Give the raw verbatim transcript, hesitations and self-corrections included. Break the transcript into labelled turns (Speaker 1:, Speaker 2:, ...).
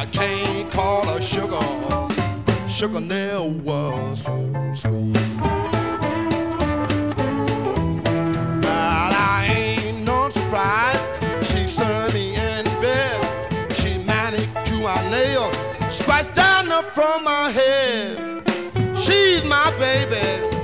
Speaker 1: can't call her sugar. Sugar never was so sweet. But I ain't no surprise. She served me in bed. She manicured my nail, scratched down the from my head. She's my baby.